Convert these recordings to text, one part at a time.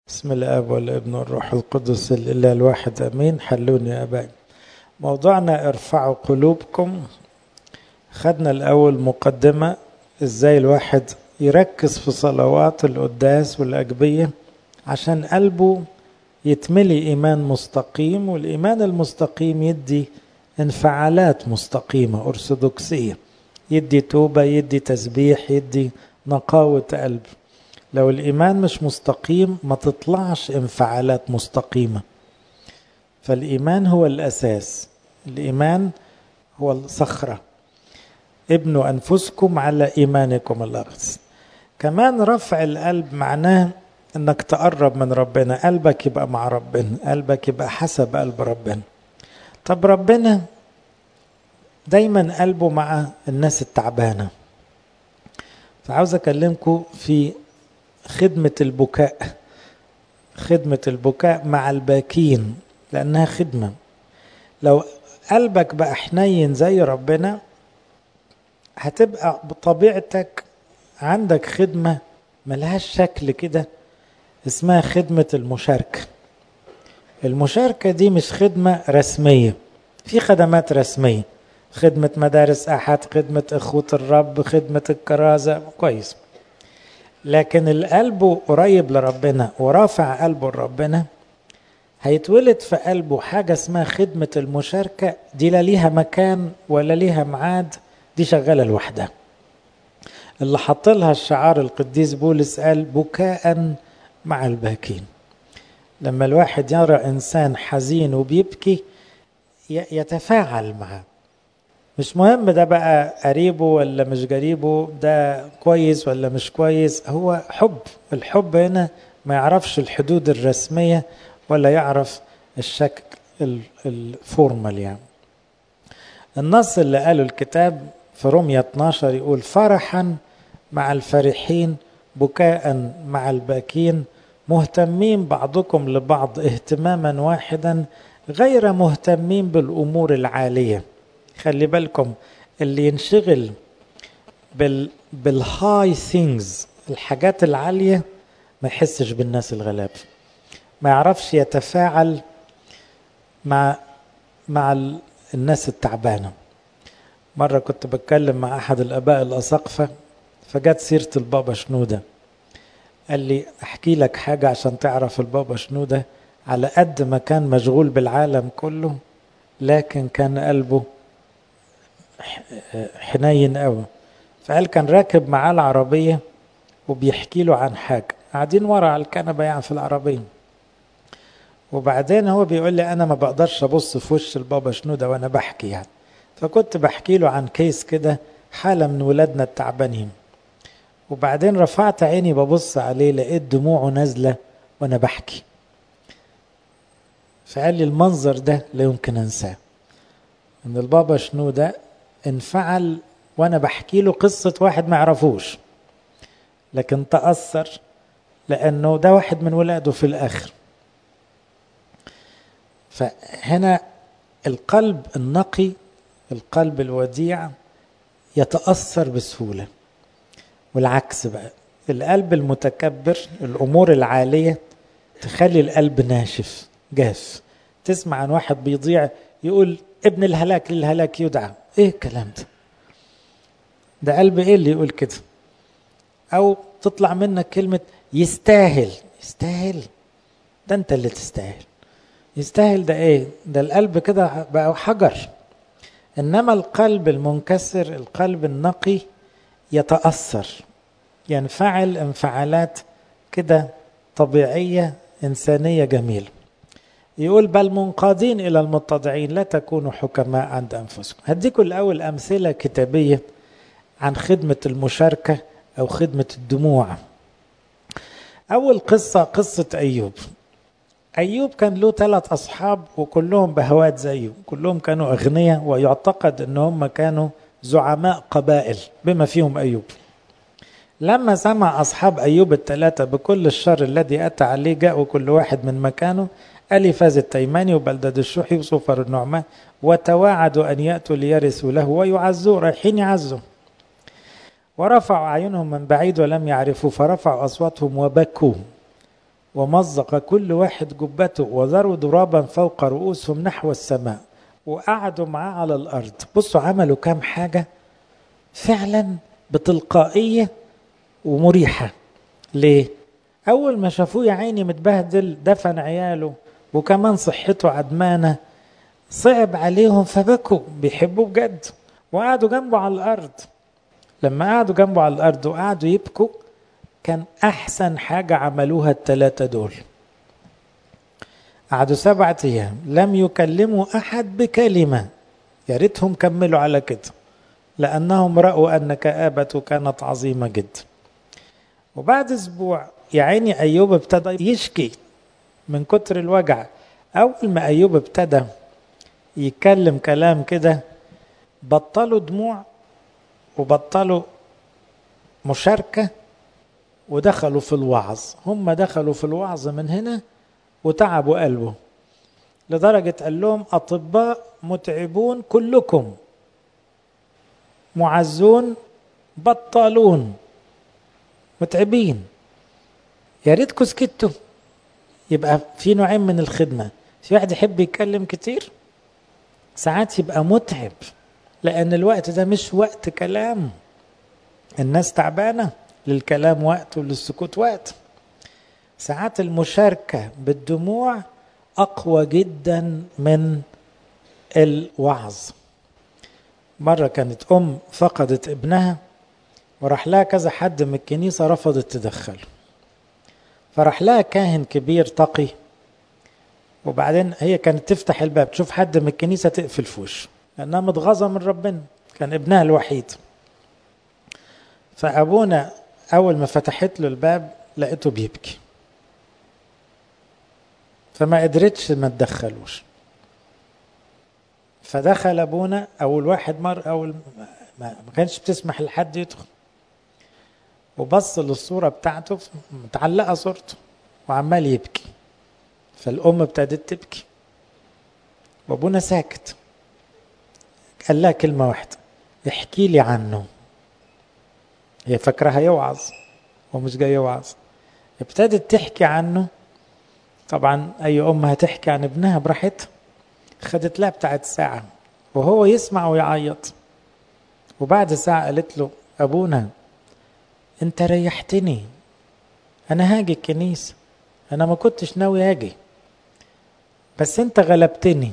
بسم الآب والابن والروح القدس الإله الواحد أمين. حلوني يا أبائي. موضوعنا ارفعوا قلوبكم. خدنا الأول مقدمة إزاي الواحد يركز في صلوات القداس والأجبية عشان قلبه يتملي إيمان مستقيم، والإيمان المستقيم يدي انفعالات مستقيمة أرثوذكسية، يدي توبة، يدي تسبيح، يدي نقاوة قلب. لو الإيمان مش مستقيم ما تطلعش انفعالات مستقيمة. فالإيمان هو الأساس، الإيمان هو الصخرة. ابنوا أنفسكم على إيمانكم الأغث. كمان رفع القلب معناه أنك تقرب من ربنا، قلبك يبقى مع ربنا، قلبك يبقى حسب قلب ربنا. طب ربنا دايما قلبه مع الناس التعبانة. فعاوز أكلمكم في خدمة البكاء، خدمة البكاء مع الباكين، لأنها خدمة. لو قلبك بقى حنين زي ربنا هتبقى بطبيعتك عندك خدمة ملهاش شكل كده، اسمها خدمة المشاركة. المشاركة دي مش خدمة رسمية، في خدمات رسمية، خدمة مدارس أحد، خدمة إخوة الرب، خدمة الكرازة، كويس. لكن القلب قريب لربنا ورافع قلبه لربنا هيتولد في قلبه حاجة اسمها خدمة المشاركة. دي لا ليها مكان ولا ليها ميعاد، دي شغالة لوحدها. اللي حط لها الشعار القديس بولس قال بكاء مع الباكين. لما الواحد يرى إنسان حزين وبيبكي يتفاعل معه. مش مهم ده بقى قريبه ولا مش قريبه، ده كويس ولا مش كويس، هو حب. الحب هنا ما يعرفش الحدود الرسمية ولا يعرف الشكل الفورمال. يعني النص اللي قاله الكتاب في رومية 12 يقول فرحا مع الفرحين، بكاء مع الباكين، مهتمين بعضكم لبعض اهتماما واحدا، غير مهتمين بالأمور العالية. خلي بالكم، اللي ينشغل بالهاي ثينجز، الحاجات العالية، ما يحسش بالناس الغلاب، ما يعرفش يتفاعل مع الناس التعبانة. مرة كنت بتكلم مع أحد الآباء الأساقفة فجت سيرة البابا شنودة، قال لي أحكي لك حاجة عشان تعرف البابا شنودة. على قد ما كان مشغول بالعالم كله لكن كان قلبه حنين قوي. فقال كان راكب معاه العربية وبيحكي له عن حاجة، قاعدين ورا على الكنبة يعني في العربية، وبعدين هو بيقول لي أنا ما بقدرش أبص في وش البابا شنودة وأنا بحكي يعني. فكنت بحكي له عن كيس كده، حالة من ولادنا التعبانين، وبعدين رفعت عيني ببص عليه لقيت دموعه نازلة وأنا بحكي. فقال لي المنظر ده لا يمكن أنساه، إن البابا شنودة انفعل وأنا بحكي له قصة واحد ما يعرفوش، لكن تأثر لأنه ده واحد من ولاده في الآخر. فهنا القلب النقي، القلب الوديع يتأثر بسهولة. والعكس بقى، القلب المتكبر، الأمور العالية تخلي القلب ناشف جاف. تسمع عن واحد بيضيع يقول ابن الهلاك للهلاك يدعى، ايه الكلام ده؟ ده قلب ايه اللي يقول كده؟ او تطلع منك كلمة يستاهل. يستاهل؟ ده انت اللي تستاهل. يستاهل ده ايه؟ ده القلب كده بقى حجر. انما القلب المنكسر، القلب النقي يتأثر، ينفعل انفعالات كده طبيعية إنسانية جميلة. يقول بل منقادين إلى المتضعين لا تكونوا حكماء عند أنفسكم. هديكم الأول أمثلة كتابية عن خدمة المشاركة أو خدمة الدموع. أول قصة أيوب. أيوب كان له 3 أصحاب وكلهم بهوات زيه، كلهم كانوا أغنياء، ويعتقد أنهم كانوا زعماء قبائل بما فيهم أيوب. لما سمع أصحاب أيوب ال3 بكل الشر الذي أتى عليه، جاءوا كل واحد من مكانه، أليفاز التيماني وبلدد الشوحي وصوفر النعمان، وتواعدوا أن يأتوا ليرثوا له ويعزوا، رايحين يعزوا. ورفعوا أعينهم من بعيد ولم يعرفوا، فرفعوا أصواتهم وبكوا ومزق كل واحد جبته وذروا ضرابا فوق رؤوسهم نحو السماء، وقعدوا معاه على الأرض. بصوا عملوا كام حاجة فعلا بتلقائية ومريحة. ليه؟ أول ما شافوه يا عيني متبهدل دفن عياله وكمان صحته عدمانة، صعب عليهم فبكوا، بيحبوه بجد، وقعدوا جنبه على الأرض. لما قعدوا جنبه على الأرض وقعدوا يبكوا، كان أحسن حاجة عملوها الثلاثة دول. قعدوا 7 أيام لم يكلموا أحد بكلمة. يا ريتهم كملوا على كده، لأنهم رأوا أن كآبته كانت عظيمة جدا. وبعد أسبوع يا عيني أيوب ابتدى يشكي من كتر الوجع. أول ما أيوب ابتدى يتكلم كلام كده، بطلوا دموع وبطلوا مشاركة ودخلوا في الوعظ. هم دخلوا في الوعظ من هنا وتعبوا قلبه، لدرجة قال لهم أطباء متعبون كلكم، معزون بطالون، متعبين، يا ريتكم سكتوا. يبقى في نوعين من الخدمة، في واحد يحب يتكلم كتير، ساعات يبقى متعب لأن الوقت ده مش وقت كلام، الناس تعبانة، للكلام وقت وللسكوت وقت. ساعات المشاركة بالدموع أقوى جدا من الوعظ. مرة كانت فقدت ابنها وراح لها كذا حد من الكنيسة رفضت تدخله، فراح لها كاهن كبير تقي، وبعدين هي كانت تفتح الباب تشوف حد من الكنيسة تقفل في وشه لأنها متغاظة من ربنا، كان ابنها الوحيد. فأبونا أول ما فتحت له الباب لقيته بيبكي، فما قدرتش ما تدخلوش. فدخل أبونا أول واحد أول ما كانش بتسمح لحد يدخل، وبص للصورة بتاعته متعلقة صورته وعمال يبكي. فالأم ابتدت تبكي وأبونا ساكت. قال لها كلمة واحدة: احكي لي عنه. هي فكرها يوعظ ومش جاي يوعظ. ابتدت تحكي عنه. طبعا أي أم هتحكي عن ابنها براحتها. خدت لها بتاعت ساعة وهو يسمع ويعيط. وبعد ساعة قالت له: أبونا أنت ريحتني، أنا هاجي الكنيسة، أنا ما كنتش ناوي هاجي، بس أنت غلبتني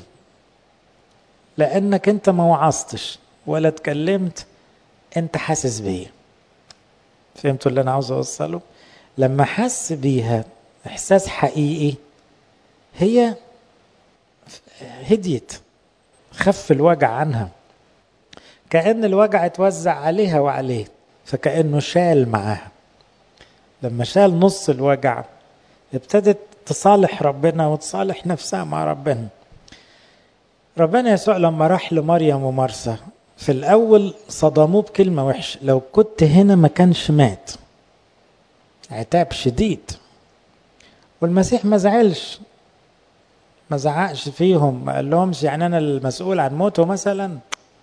لأنك أنت ما وعظتش ولا اتكلمت، أنت حاسس بيا. فهمتوا اللي أنا عاوز أوصله؟ لما حس بيها إحساس حقيقي، هي هديت، خف الوجع عنها، كأن الوجع اتوزع عليها وعليه، فكأنه شال معاها. لما شال نص الوجع ابتدت تصالح ربنا وتصالح نفسها مع ربنا. ربنا يسوع لما راح لمريم ومرسى في الأول صدموه بكلمة وحشة: لو كنت هنا ما كانش مات. عتاب شديد. والمسيح ما زعلش، ما زعقش فيهم، ما قال لهمش يعني أنا المسؤول عن موته مثلا.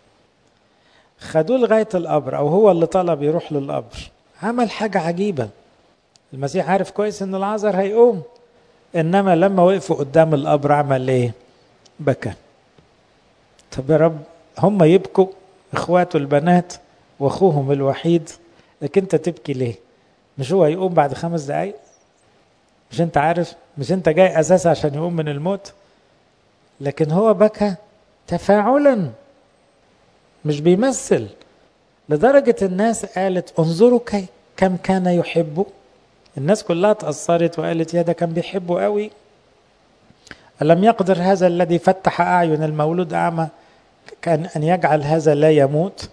خدوه لغاية القبر، أو هو اللي طلب يروح للقبر. عمل حاجة عجيبة. المسيح عارف كويس إن العازر هيقوم، إنما لما وقفوا قدام القبر عمل إيه؟ بكى. طب يا رب، هم يبكوا إخواته البنات وأخوهم الوحيد، لكن أنت تبكي ليه؟ مش هو يقوم بعد 5 دقايق؟ مش أنت عارف؟ مش أنت جاي أساس عشان يقوم من الموت؟ لكن هو بكى تفاعلا، مش بيمثل. لدرجة الناس قالت: انظروا كم كان يحبه. الناس كلها تأثرت وقالت: يا ده كان بيحبه قوي. ألم يقدر هذا الذي فتح أعين المولود أعمى كان أن يجعل هذا لا يموت؟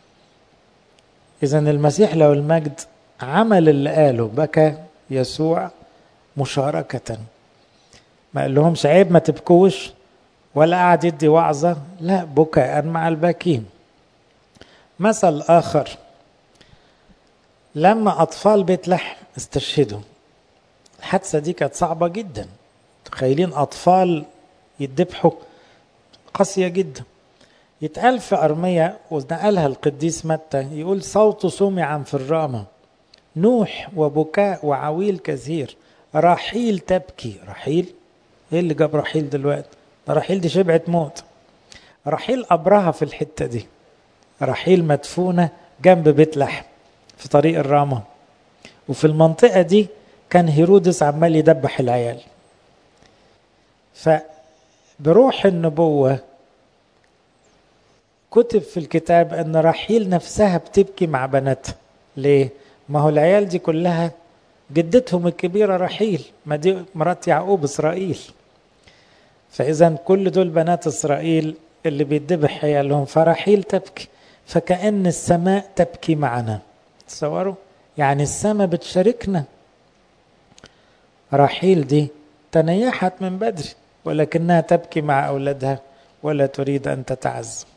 إذن المسيح له المجد عمل اللي قاله، بكى يسوع مشاركة. ما قال لهمش عيب ما تبكوش، ولا قاعد يدي وعظة، لا، بكاء مع الباكين. مثل آخر: لما أطفال بيت لحم استشهدوا، الحادثة دي كانت صعبة جدا. تخيلين أطفال يتذبحوا، قاسية جدا. يتقال في أرمية ونقلها القديس متى، يقول: صوت سمعا في الرامة، نوح وبكاء وعويل كثير، رحيل تبكي. رحيل؟ ايه اللي جاب رحيل دلوقتي؟ رحيل دي شبعت موت. رحيل قبرها في الحتة دي. رحيل مدفونة جنب بيت لحم في طريق الرامة، وفي المنطقة دي كان هيرودس عمال يدبح العيال. فبروح النبوة كتب في الكتاب أن رحيل نفسها بتبكي مع بناتها. ليه؟ ما هو العيال دي كلها جدتهم الكبيرة رحيل، ما دي مرات يعقوب إسرائيل، فإذا كل دول بنات إسرائيل اللي بيدبح عيالهم. فرحيل تبكي، فكأن السماء تبكي معنا. تصوروا؟ يعني السماء بتشاركنا. رحيل دي تنيحت من بدري، ولكنها تبكي مع أولادها ولا تريد أن تتعز.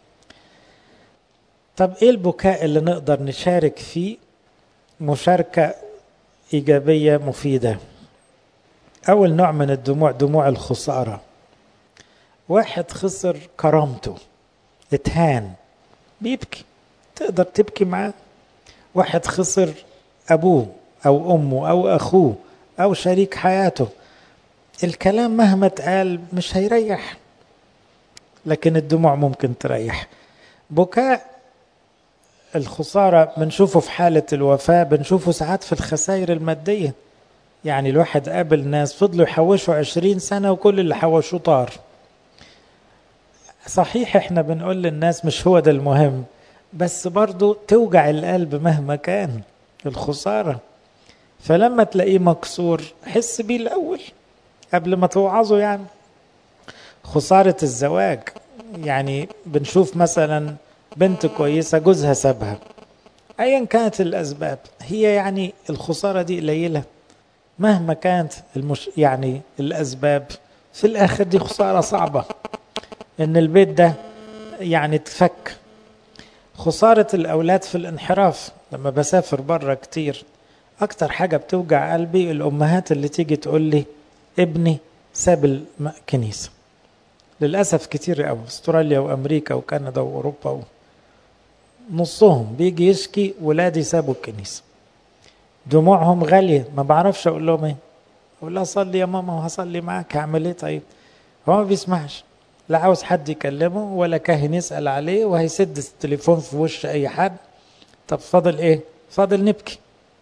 طب إيه البكاء اللي نقدر نشارك فيه مشاركة إيجابية مفيدة؟ أول نوع من الدموع دموع الخسارة. واحد خسر كرامته، اتهان، بيبكي، تقدر تبكي معاه. واحد خسر أبوه أو أمه أو أخوه أو شريك حياته، الكلام مهما اتقال مش هيريح، لكن الدموع ممكن تريح. بكاء الخسارة بنشوفه في حالة الوفاة، بنشوفه ساعات في الخسائر المادية. يعني الواحد قابل ناس فضلوا يحوشوا 20 سنة وكل اللي حوشوه طار. صحيح احنا بنقول للناس مش هو ده المهم، بس برضو توجع القلب مهما كان الخسارة. فلما تلاقيه مكسور حس بيه الأول قبل ما توعظه. يعني خسارة الزواج، يعني بنشوف مثلا بنت كويسة جوزها سابها، أيا كانت الأسباب، هي يعني الخسارة دي قليلة مهما كانت يعني الأسباب، في الآخر دي خسارة صعبة إن البيت ده يعني تفك. خسارة الأولاد في الانحراف، لما بسافر برا كتير أكتر حاجة بتوجع قلبي الأمهات اللي تيجي تقول لي ابني ساب الكنيسة. للأسف كتير قوي، استراليا وأمريكا وكندا وأوروبا نصهم بيجي يشكي ولادي سابوا الكنيسة. دموعهم غالية، ما بعرفش أقول لهم إيه. أقول لها صلي يا ماما وهصلي معاك، هعمل إيه طيب؟ هو ما بيسمعش، لا عاوز حد يكلمه ولا كاهن يسأل عليه، وهيسد التليفون في وش أي حد. طب فاضل إيه؟ فاضل نبكي.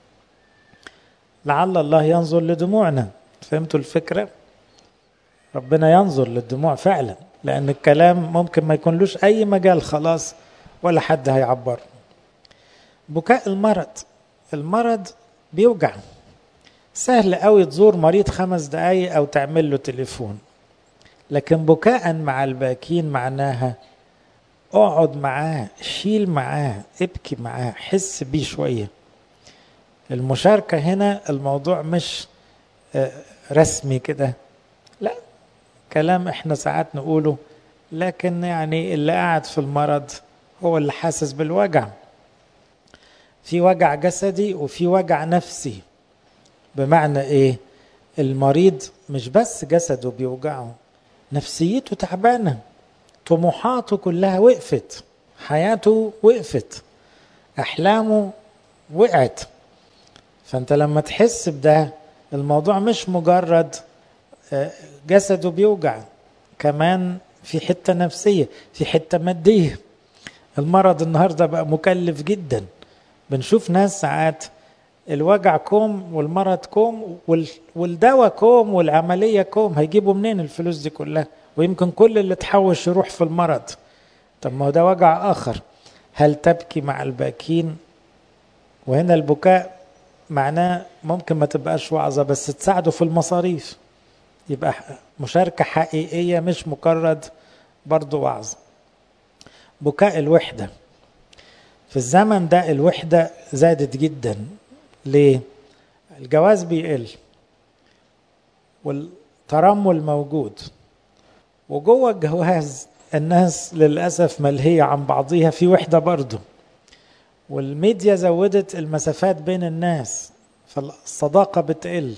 لعل الله ينظر لدموعنا. فهمتوا الفكرة؟ ربنا ينظر للدموع فعلا، لأن الكلام ممكن ما يكونلوش أي مجال خلاص ولا حد هيعبر. بكاء المرض. المرض بيوجع، سهل قوي تزور مريض 5 دقايق أو تعمل له تليفون، لكن بكاء مع الباكين معناها اقعد معاه، شيل معاه، ابكي معاه، حس بيه شوية. المشاركة هنا الموضوع مش رسمي كده، لا، كلام احنا ساعات نقوله، لكن يعني اللي قاعد في المرض هو اللي حاسس بالوجع. في وجع جسدي وفي وجع نفسي. بمعنى ايه؟ المريض مش بس جسده بيوجعه، نفسيته تعبانة، طموحاته كلها وقفت، حياته وقفت، أحلامه وقعت. فأنت لما تحس بده الموضوع مش مجرد جسده بيوجع، كمان في حتة نفسية، في حتة مادية. المرض النهاردة بقى مكلف جدا. بنشوف ناس ساعات الوجع كوم والمرض كوم والدواء كوم والعملية كوم، هيجيبوا منين الفلوس دي كلها؟ ويمكن كل اللي تحوش يروح في المرض. طب ما هو ده وجع آخر. هل تبكي مع الباكين؟ وهنا البكاء معناه ممكن ما تبقاش وعظة بس تساعده في المصاريف، يبقى مشاركة حقيقية مش مجرد برضو وعظ. بكاء الوحدة. في الزمن ده الوحدة زادت جدا. ليه؟ الجواز بيقل والترمل موجود، وجوه الجواز الناس للأسف ملهية عن بعضيها، في وحدة برضو، والميديا زودت المسافات بين الناس فالصداقة بتقل.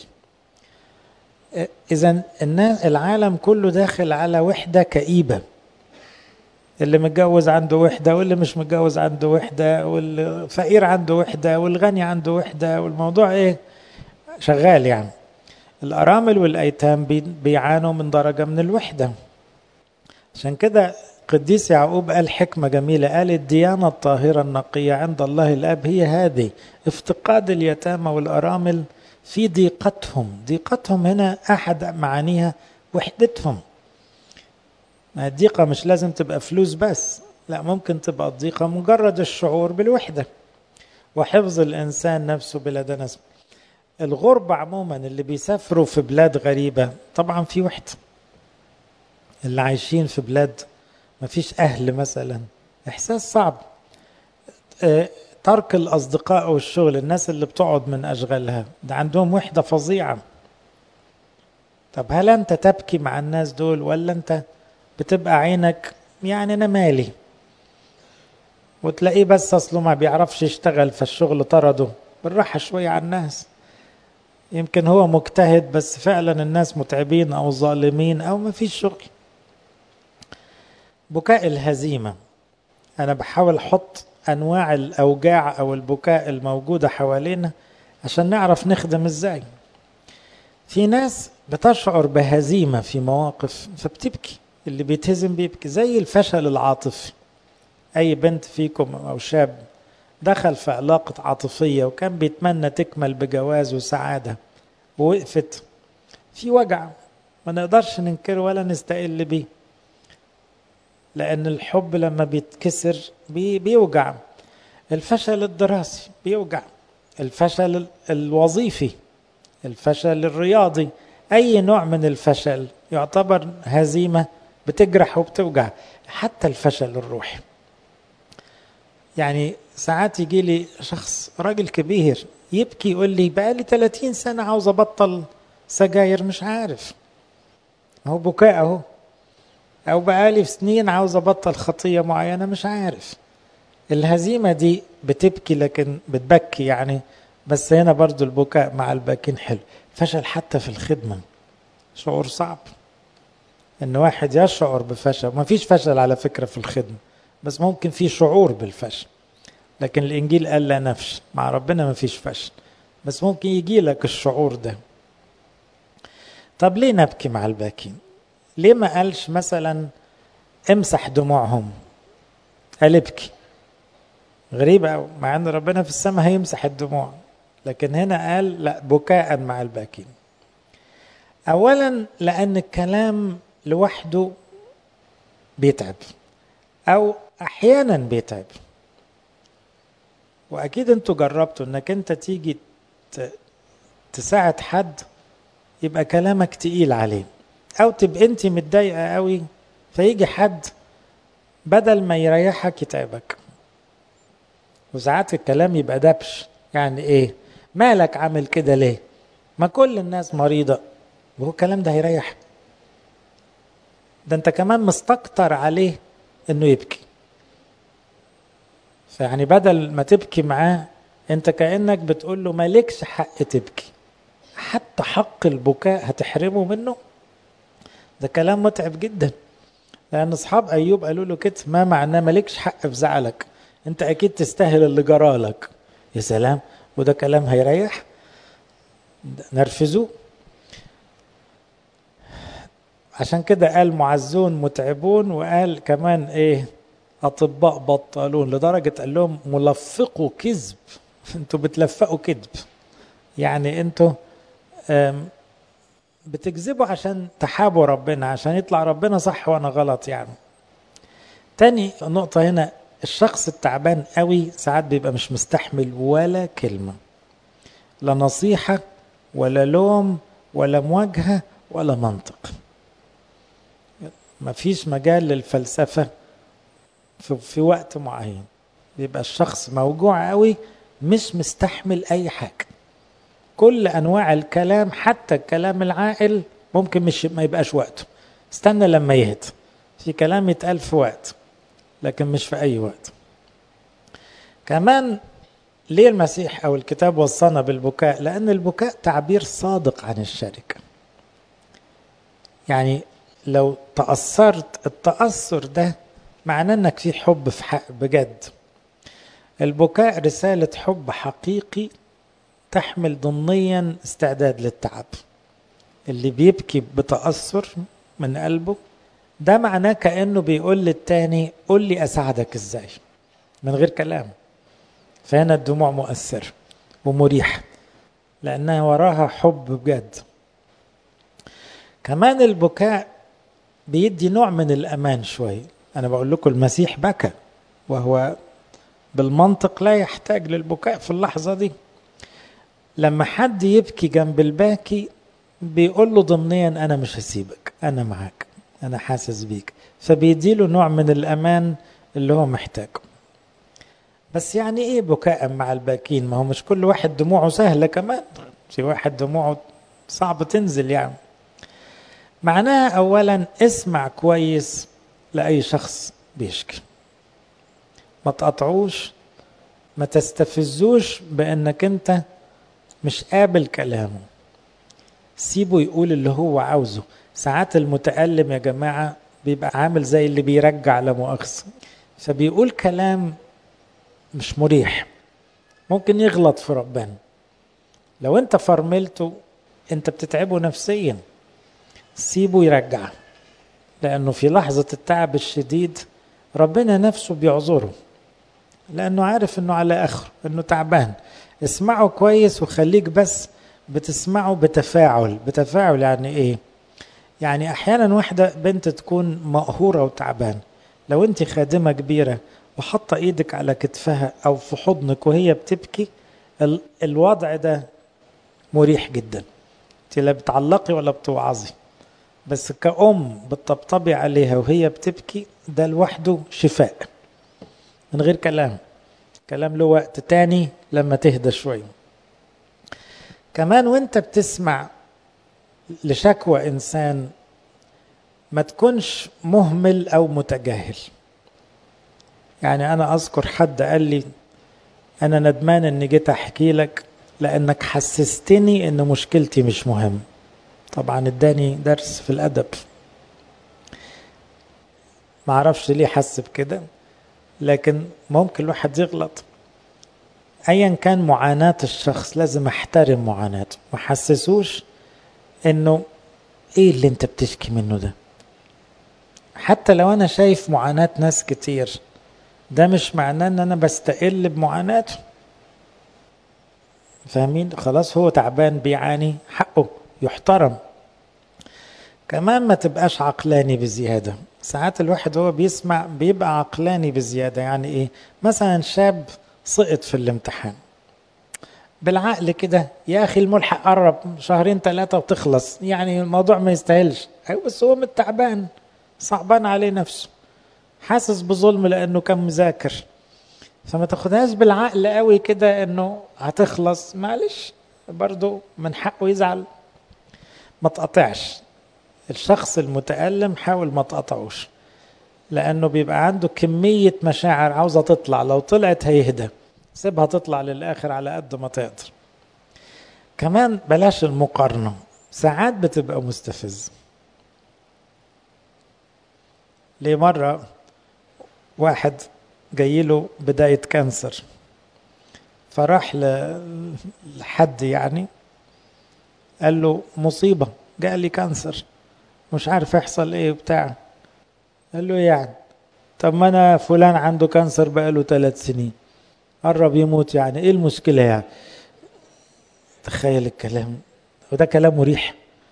إذن الناس العالم كله داخل على وحدة كئيبة، اللي متجوز عنده وحدة واللي مش متجوز عنده وحدة، والفقير عنده وحدة والغني عنده وحدة، والموضوع ايه شغال يعني. الأرامل والأيتام بيعانوا من درجة من الوحدة. عشان كده قديس يعقوب قال حكمة جميلة، قال الديانة الطاهرة النقية عند الله الآب هي هذه: افتقاد اليتامى والأرامل في ضيقتهم. ضيقتهم هنا أحد معانيها وحدتهم. الضيقة مش لازم تبقى فلوس بس، لا، ممكن تبقى الضيقة مجرد الشعور بالوحدة وحفظ الإنسان نفسه بلا دنس. الغربة عموما اللي بيسافروا في بلاد غريبة طبعا في وحدة. اللي عايشين في بلاد ما فيش أهل مثلا، إحساس صعب. ترك الأصدقاء والشغل، الناس اللي بتقعد من أشغالها، ده عندهم وحدة فظيعة. طب هل أنت تبكي مع الناس دول، ولا أنت بتبقى عينك يعني أنا مالي، وتلاقيه بس أصله ما بيعرفش يشتغل فالشغل طرده، بالراحة شوية على الناس. يمكن هو مجتهد بس فعلا الناس متعبين أو ظالمين أو ما فيش شغل. بكاء الهزيمة، أنا بحاول أحط أنواع الأوجاع أو البكاء الموجودة حوالينا عشان نعرف نخدم إزاي. في ناس بتشعر بهزيمة في مواقف فبتبكي، اللي بيتهزم بيبكي، زي الفشل العاطفي. أي بنت فيكم أو شاب دخل في علاقة عاطفية وكان بيتمنى تكمل بجواز وسعادة ووقفت، في وجع ما نقدرش ننكره ولا نستقل بيه، لأن الحب لما بيتكسر بيوجع. الفشل الدراسي بيوجع، الفشل الوظيفي، الفشل الرياضي، أي نوع من الفشل يعتبر هزيمة بتجرح وبتوجع. حتى الفشل الروحي، يعني ساعات يجي لي شخص راجل كبير يبكي يقول لي بقالي 30 سنة عاوز أبطل سجاير مش عارف، هو بكاء اهو. أو بقالي في سنين عاوز أبطل خطية معينة مش عارف. الهزيمة دي بتبكي لكن بتبكي يعني، بس هنا برضو البكاء مع الباكين حلو. فشل حتى في الخدمة شعور صعب، إن واحد يشعر بفشل. ما فيش فشل على فكرة في الخدمة، بس ممكن في شعور بالفشل. لكن الإنجيل قال لا نفشل، مع ربنا ما فيش فشل، بس ممكن يجي لك الشعور ده. طب ليه نبكي مع الباكين؟ ليه ما قالش مثلا امسح دموعهم؟ قال ابكي. غريبة، مع ان ربنا في السماء هيمسح الدموع، لكن هنا قال لا، بكاء مع الباكين. اولا لان الكلام لوحده بيتعب، او احيانا بيتعب. واكيد انتوا جربتوا انك انت تيجي تساعد حد يبقى كلامك تقيل عليه، او تبقى انت متضايقة قوي فيجي حد بدل ما يريحك يتعبك. وساعات الكلام يبقى دبش، يعني ايه مالك عامل كده ليه، ما كل الناس مريضة، وهو الكلام ده هيريح؟ ده انت كمان مستكتر عليه انه يبكي. فيعني بدل ما تبكي معاه انت كأنك بتقول له مالكش حق تبكي، حتى حق البكاء هتحرمه منه. ده كلام متعب جدا، لان اصحاب ايوب قالوا له كده، ما معناه مالكش حق في زعلك، انت اكيد تستاهل اللي جرالك. يا سلام، وده كلام هيريح؟ نرفزوه. عشان كده قال معزون متعبون، وقال كمان ايه اطباء بطالون، لدرجة قال لهم ملفقوا كذب. انتوا بتلفقوا كذب، يعني انتوا بتكذبوا عشان تحابوا ربنا، عشان يطلع ربنا صح وانا غلط يعني. تاني نقطة هنا، الشخص التعبان قوي ساعات بيبقى مش مستحمل ولا كلمة، لا نصيحة ولا لوم ولا مواجهة ولا منطق. مفيش مجال للفلسفة في وقت معين. بيبقى الشخص موجوع قوي مش مستحمل أي حاجة. كل أنواع الكلام، حتى الكلام العاقل ممكن مش ما يبقاش وقته، استنى لما يهدى. في كلام يتقال في وقت لكن مش في أي وقت. كمان ليه المسيح أو الكتاب وصانا بالبكاء؟ لأن البكاء تعبير صادق عن الشركة. يعني لو تأثرت، التأثر ده معناه أنك في حب في حق بجد. البكاء رسالة حب حقيقي تحمل ضمنيا استعداد للتعب. اللي بيبكي بتأثر من قلبه، ده معناه كأنه بيقول للتاني قول لي أساعدك إزاي من غير كلام. فهنا الدموع مؤثرة ومريحة لأنها وراها حب بجد. كمان البكاء بيدي نوع من الأمان شوي. أنا بقول لكم المسيح بكى، وهو بالمنطق لا يحتاج للبكاء في اللحظة دي. لما حد يبكي جنب الباكي بيقول له ضمنيا أنا مش هسيبك، أنا معاك، أنا حاسس بيك، فبيديله نوع من الأمان اللي هو محتاجه. بس يعني إيه بكاء مع الباكين؟ ما هو مش كل واحد دموعه سهلة، كمان في واحد دموعه صعب تنزل يعني. معناها أولا اسمع كويس لأي شخص بيشكي، ما تقطعوش، ما تستفزوش بأنك أنت مش قابل كلامه، سيبه يقول اللي هو عاوزه. ساعات المتألم يا جماعة بيبقى عامل زي اللي بيرجع لا مؤاخذة، فبيقول كلام مش مريح، ممكن يغلط في ربنا. لو انت فرملته انت بتتعبه نفسيا، سيبه يرجع، لأنه في لحظة التعب الشديد ربنا نفسه بيعذره، لأنه عارف أنه على آخره، أنه تعبان. اسمعه كويس وخليك بس بتسمعه بتفاعل. بتفاعل يعني إيه؟ يعني أحيانا واحدة بنت تكون مقهورة وتعبان، لو أنت خادمة كبيرة وحط إيدك على كتفها أو في حضنك وهي بتبكي، الوضع ده مريح جدا. أنت لا بتعلقي ولا بتوعظي، بس كأم بتطبطبي عليها وهي بتبكي، ده لوحده شفاء من غير كلام. كلام له وقت تاني لما تهدى شوية. كمان وانت بتسمع لشكوى إنسان ما تكونش مهمل أو متجاهل. يعني أنا أذكر حد قال لي أنا ندمان أني جيت أحكي لك لأنك حسستني أن مشكلتي مش مهم. طبعا اداني درس في الأدب، ما اعرفش ليه حس بكده، لكن ممكن الواحد يغلط. ايا كان معاناة الشخص لازم احترم معاناته، ما حسسوش انه ايه اللي انت بتشكي منه ده. حتى لو انا شايف معاناة ناس كتير، ده مش معناه ان انا بستقل بمعاناته. فاهمين؟ خلاص هو تعبان بيعاني، حقه يحترم. كمان ما تبقاش عقلاني بزيادة. ساعات الواحد هو بيسمع بيبقى عقلاني بزيادة. يعني ايه؟ مثلا شاب سقط في الامتحان، بالعقل كده يا اخي الملحق قرب شهرين ثلاثة وتخلص، يعني الموضوع ما يستاهلش. ايوه بس هو متعبان، صعبان عليه نفسه، حاسس بظلم لانه كان مذاكر. فما تاخدهاش بالعقل قوي كده انه هتخلص، معلش برضو من حقه يزعل. ما تقطعش الشخص المتألم، حاول ما تقطعوش، لأنه بيبقى عنده كمية مشاعر عاوزة تطلع، لو طلعت هيهدى، سيبها تطلع للآخر على قد ما تقدر. كمان بلاش المقارنة، ساعات بتبقى مستفز. ليه مرة واحد جايله بداية كانسر، فراح لحد يعني قال له مصيبة، جاء لي كانسر مش عارف يحصل ايه وبتاع. قال له يعني طب ما انا فلان عنده كانسر بقاله 3 سنين قرب يموت، يعني ايه المشكلة يعني؟ تخيل الكلام، وده كلام مريح.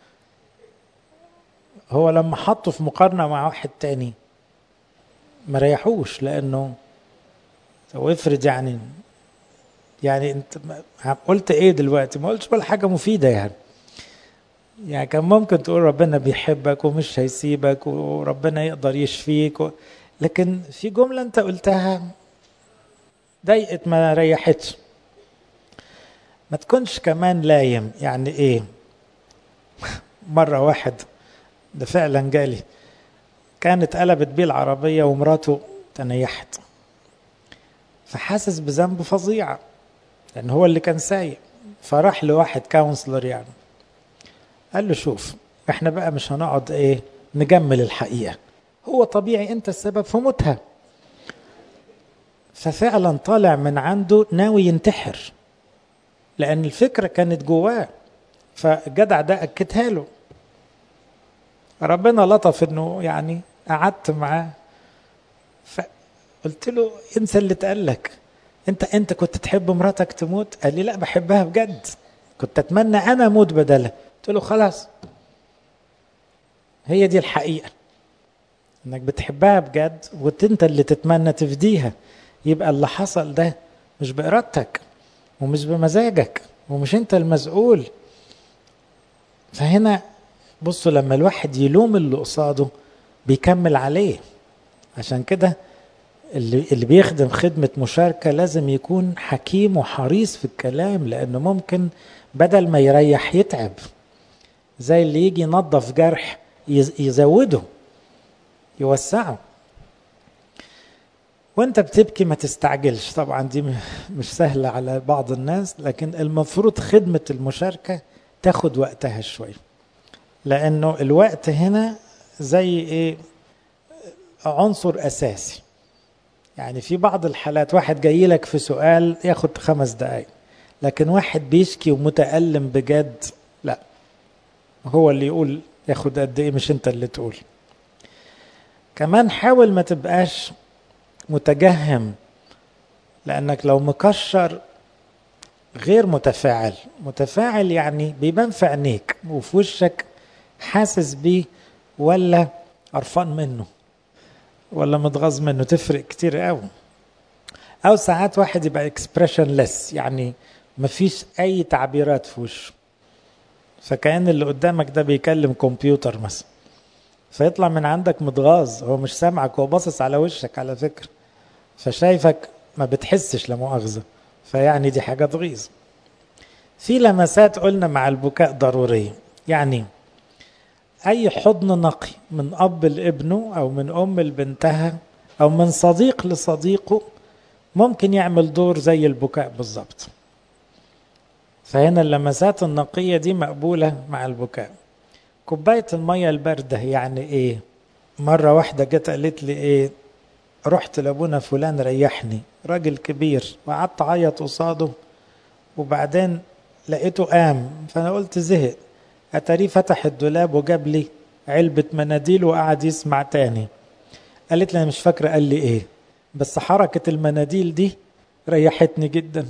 هو لما حطه في مقارنة مع واحد تاني ما ريحوش، لانه هو افرض يعني انت قلت ايه دلوقتي؟ ما قلتش ولا حاجة مفيدة يعني كان ممكن تقول ربنا بيحبك ومش هيسيبك وربنا يقدر يشفيك لكن في جملة انت قلتها ضايقت ما ريحتش. ما تكونش كمان لايم. يعني ايه؟ مرة واحد ده فعلا جالي، كانت قلبت بيه العربية ومراته تنيحت، فحاسس بذنب فظيع لأن هو اللي كان سايق. فراح لواحد كاونسلر يعني، قال له شوف احنا بقى مش هنقعد ايه نجمل الحقيقة، هو طبيعي انت السبب في موتها. ففعلا طالع من عنده ناوي ينتحر، لأن الفكرة كانت جواه، فالجدع ده أكدها له. ربنا لطف انه يعني قعدت معاه، فقلت له انسى اللي اتقال لك، انت كنت تحب مراتك تموت؟ قال لي لا بحبها بجد، كنت اتمنى انا اموت بدلها. قلت له خلاص، هي دي الحقيقة، انك بتحبها بجد وانت اللي تتمنى تفديها. يبقى اللي حصل ده مش بإرادتك ومش بمزاجك ومش انت المسؤول. فهنا بصوا، لما الواحد يلوم اللي قصاده بيكمل عليه. عشان كده اللي بيخدم خدمة مشاركة لازم يكون حكيم وحريص في الكلام، لأنه ممكن بدل ما يريح يتعب. زي اللي يجي ينظف جرح يزوده يوسعه. وانت بتبكي ما تستعجلش، طبعا دي مش سهلة على بعض الناس، لكن المفروض خدمة المشاركة تاخد وقتها شوي، لأنه الوقت هنا زي ايه، عنصر أساسي. يعني في بعض الحالات واحد جاي لك في سؤال ياخد 5 دقايق، لكن واحد بيشكي ومتألم بجد لا، هو اللي يقول ياخد قد ايه، مش انت اللي تقول. كمان حاول ما تبقاش متجهم، لأنك لو مكشر غير متفاعل. متفاعل يعني بيبان في عينيك وفي وشك، حاسس بيه ولا قرفان منه ولا متغاظ منه، تفرق كتير قوي. او ساعات واحد يبقى expressionless، يعني مفيش اي تعبيرات في وشه، فكأن اللي قدامك ده بيكلم كمبيوتر مثلا، فيطلع من عندك متغاظ، هو مش سامعك، هو باصص على وشك على فكرة، فشايفك ما بتحسش لا مؤاخذة، فيعني دي حاجة تغيظ. في لمسات قلنا مع البكاء ضرورية، يعني أي حضن نقي من أب لابنه أو من أم لبنتها أو من صديق لصديقه ممكن يعمل دور زي البكاء بالظبط. فهنا اللمسات النقية دي مقبولة مع البكاء. كوباية المية الباردة يعني إيه؟ مرة واحدة جت قالت لي إيه، رحت لأبونا فلان ريحني، راجل كبير، وقعدت أعيط قصاده، وبعدين لقيته قام، فأنا قلت زهق، أتاريه فتح الدولاب وجاب لي علبة مناديل وقعد يسمع تاني. قالت لي أنا مش فاكرة قال لي إيه، بس حركة المناديل دي ريحتني جدا،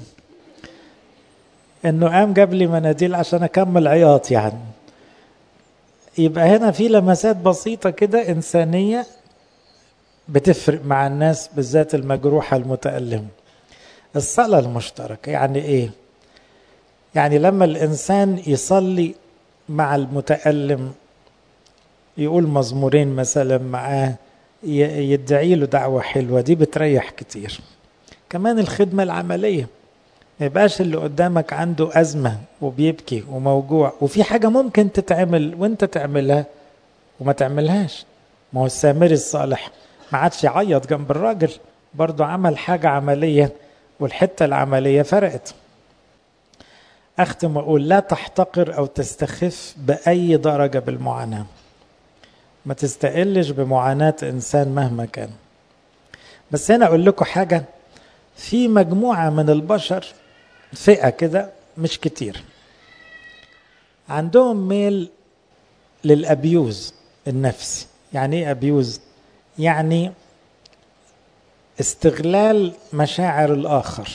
إنه قام جاب لي مناديل عشان أكمل عياط يعني. يبقى هنا في لمسات بسيطة كده إنسانية بتفرق مع الناس، بالذات المجروحة المتألمة. الصلاة المشتركة يعني إيه؟ يعني لما الإنسان يصلي مع المتألم، يقول مزمورين مثلا معاه، يدعي له دعوة حلوة، دي بتريح كتير. كمان الخدمة العملية، ما يبقاش اللي قدامك عنده أزمة وبيبكي وموجوع وفي حاجة ممكن تتعمل وانت تعملها وما تعملهاش. ما هو السامري الصالح ما عادش يعيط جنب الراجل، برضو عمل حاجة عملية، والحتة العملية فرقت. أختم وأقول لا تحتقر أو تستخف بأي درجة بالمعاناة، ما تستقلش بمعاناة إنسان مهما كان. بس هنا أقول لكم حاجة، في مجموعة من البشر، فئة كده مش كتير، عندهم ميل للأبيوز النفسي. يعني إيه أبيوز؟ يعني استغلال مشاعر الآخر.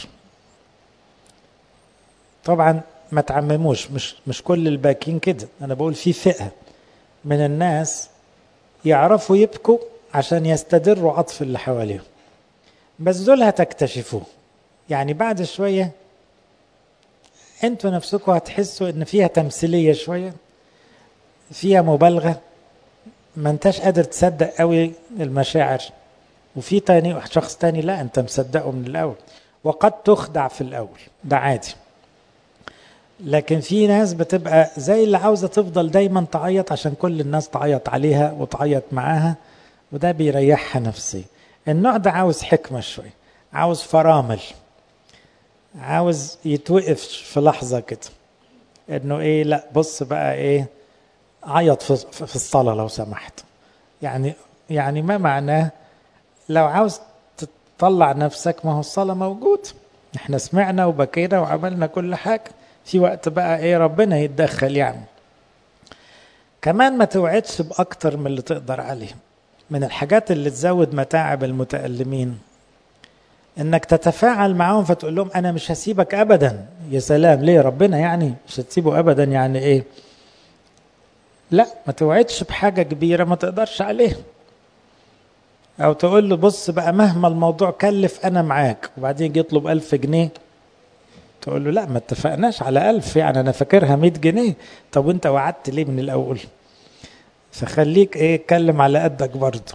طبعا ما تعمموش، مش كل الباكين كده، أنا بقول في فئة من الناس يعرفوا يبكوا عشان يستدروا عطف اللي حواليهم، بس دول هتكتشفوه. يعني بعد شوية انتوا نفسكم هتحسوا ان فيها تمثيلية شوية، فيها مبالغة، ما انتش قادر تصدق قوي المشاعر. وفي تاني شخص تاني لا، انت مصدقه من الاول، وقد تخدع في الاول، ده عادي. لكن في ناس بتبقى زي اللي عاوزة تفضل دايما تعيط عشان كل الناس تعيط عليها وتعيط معاها، وده بيريحها نفسيا. النوع ده عاوز حكمة شوي، عاوز فرامل، عاوز يتوقف في لحظة كده، انه ايه، لا بص بقى ايه، عيط في الصلاة لو سمحت. يعني ما معناه، لو عاوز تطلع نفسك، ما هو الصلاة موجود، احنا سمعنا وبكينا وعملنا كل حاجة، في وقت بقى ايه ربنا يتدخل يعني. كمان ما توعدش بأكتر من اللي تقدر عليه. من الحاجات اللي تزود متاعب المتألمين انك تتفاعل معهم فتقول لهم انا مش هسيبك ابدا. يا سلام، ليه ربنا يعني مش هتسيبه ابدا؟ يعني ايه؟ لا، ما توعدش بحاجة كبيرة ما تقدرش عليها، او تقول له بص بقى مهما الموضوع كلف انا معاك، وبعدين يجي يطلب 1000 جنيه تقول له لا ما اتفقناش على 1000، يعني انا فاكرها 100 جنيه. طب وانت وعدت ليه من الاول؟ فخليك ايه، اتكلم على قدك برضه.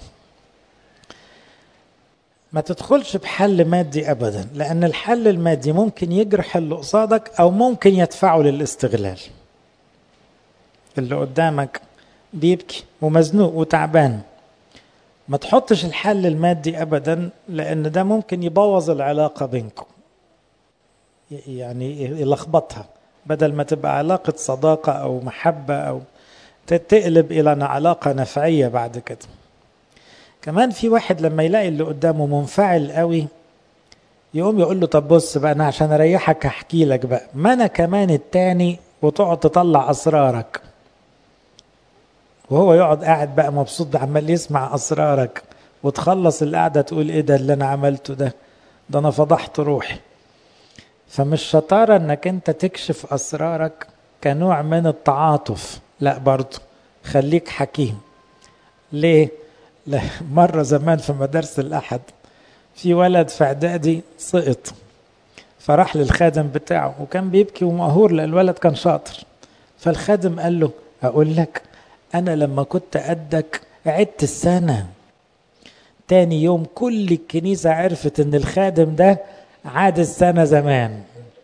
ما تدخلش بحل مادي ابدا، لان الحل المادي ممكن يجرح اللي قصادك او ممكن يدفعه للاستغلال. اللي قدامك بيبكي ومزنوق وتعبان، ما تحطش الحل المادي ابدا، لان ده ممكن يبوظ العلاقة بينكم، يعني يلخبطها، بدل ما تبقى علاقة صداقة او محبة او تقلب الى علاقة نفعية بعد كده. كمان في واحد لما يلاقي اللي قدامه منفعل قوي يقوم يقول له طب بص بقى انا عشان اريحك هحكي لك بقى ما انا كمان التاني، وتقعد تطلع اسرارك، وهو يقعد قاعد بقى مبسوط عمال يسمع اسرارك، وتخلص القعده تقول ايه ده اللي انا عملته ده انا فضحت روحي. فمش شطاره انك انت تكشف اسرارك كنوع من التعاطف، لا برضه خليك حكيم. ليه؟ مرة زمان في مدارس الأحد في ولد في إعدادي سقط، فراح للخادم بتاعه وكان بيبكي ومقهور لأن الولد كان شاطر. فالخادم قال له أقول لك أنا لما كنت قدك عدت السنة، تاني يوم كل الكنيسة عرفت إن الخادم ده عاد السنة زمان،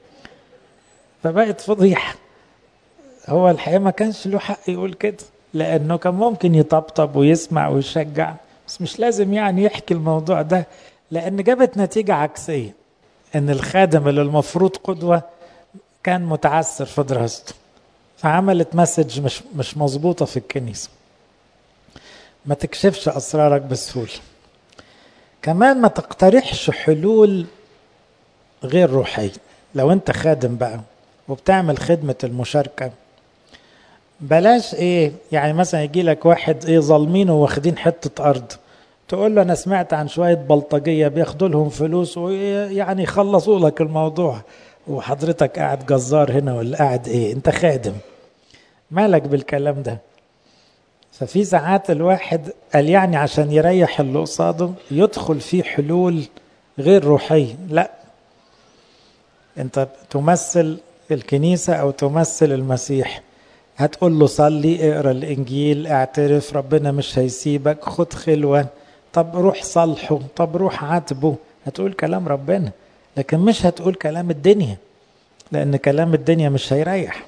فبقت فضيحة. هو الحقيقة ما كانش له حق يقول كده، لأنه كان ممكن يطبطب ويسمع ويشجع، بس مش لازم يعني يحكي الموضوع ده، لأن جابت نتيجة عكسية، إن الخادم اللي المفروض قدوة كان متعثر في دراسته، فعملت مسج مش مظبوطة في الكنيسة. ما تكشفش أسرارك بسهولة. كمان ما تقترحش حلول غير روحية. لو أنت خادم بقى وبتعمل خدمة المشاركة، بلاش ايه يعني مثلا يجي لك واحد ايه ظالمينه واخدين حتة ارض، تقول له انا سمعت عن شوية بلطجية بياخدوا لهم فلوس ويعني يخلصوا لك الموضوع، وحضرتك قاعد جزار هنا ولا قاعد ايه؟ انت خادم، مالك بالكلام ده؟ ففي ساعات الواحد قال يعني عشان يريح اللي قصاده يدخل في حلول غير روحية. لا، انت تمثل الكنيسة او تمثل المسيح، هتقول له صلي، اقرا الانجيل، اعترف ربنا مش هيسيبك، خد خلوة، طب روح صالحه، طب روح عاتبه، هتقول كلام ربنا، لكن مش هتقول كلام الدنيا، لان كلام الدنيا مش هيريح.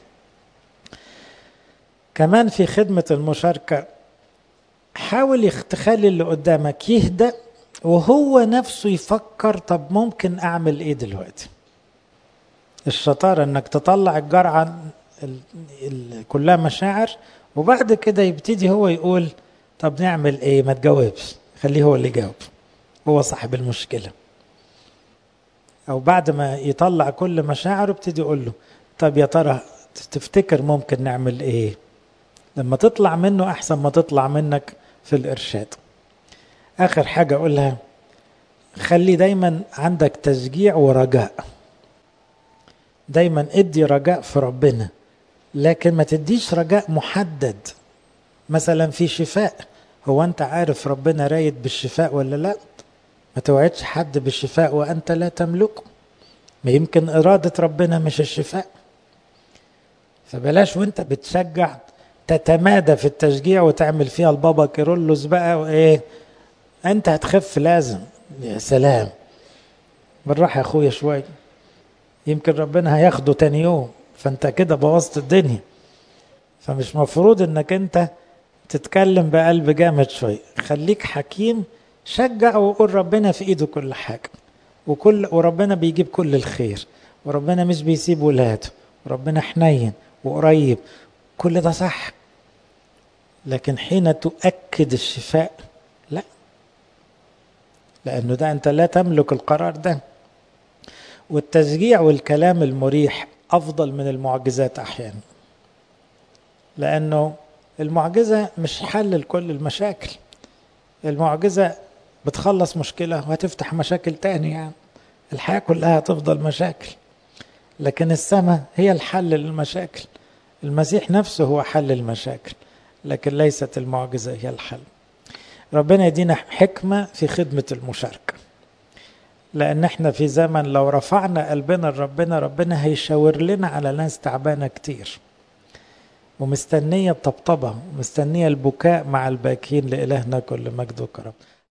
كمان في خدمة المشاركة حاول تخلي اللي قدامك يهدأ وهو نفسه يفكر طب ممكن اعمل ايه دلوقتي. الشطارة انك تطلع الجرعة كلها مشاعر، وبعد كده يبتدي هو يقول طب نعمل ايه، ما تجاوبش، خليه هو اللي يجاوب، هو صاحب المشكلة. او بعد ما يطلع كل مشاعره ابتدي يقول له طب يا ترى تفتكر ممكن نعمل ايه، لما تطلع منه احسن ما تطلع منك في الارشاد. اخر حاجة اقولها، خلي دايما عندك تشجيع ورجاء، دايما ادي رجاء في ربنا، لكن ما تديش رجاء محدد. مثلا في شفاء، هو انت عارف ربنا رايد بالشفاء ولا لا؟ ما توعدش حد بالشفاء وانت لا تملكه، ما يمكن ارادة ربنا مش الشفاء. فبلاش وانت بتشجع تتمادى في التشجيع وتعمل فيها البابا كيرلس بقى وايه، انت هتخف لازم. يا سلام، بالراحة يا اخويا شوية، يمكن ربنا هياخده تاني يوم، فانت كده بوظت الدنيا. فمش مفروض انك انت تتكلم بقلب جامد شوية، خليك حكيم، شجع وقول ربنا في ايده كل حاجة، وربنا بيجيب كل الخير، وربنا مش بيسيب ولاده، وربنا حنين وقريب، كل ده صح. لكن حين تؤكد الشفاء لا، لانه ده انت لا تملك القرار ده. والتشجيع والكلام المريح افضل من المعجزات احيانا، لانه المعجزة مش حل لكل المشاكل، المعجزة بتخلص مشكلة وهتفتح مشاكل تاني، يعني الحياة كلها هتفضل مشاكل، لكن السماء هي الحل للمشاكل. المسيح نفسه هو حل المشاكل، لكن ليست المعجزة هي الحل. ربنا يدينا حكمة في خدمة المشاركة، لأن احنا في زمن لو رفعنا قلبنا لربنا، ربنا هيشاور لنا على ناس تعبانة كتير ومستنية الطبطبة ومستنية البكاء مع الباكين. لإلهنا كل مجد وكرم.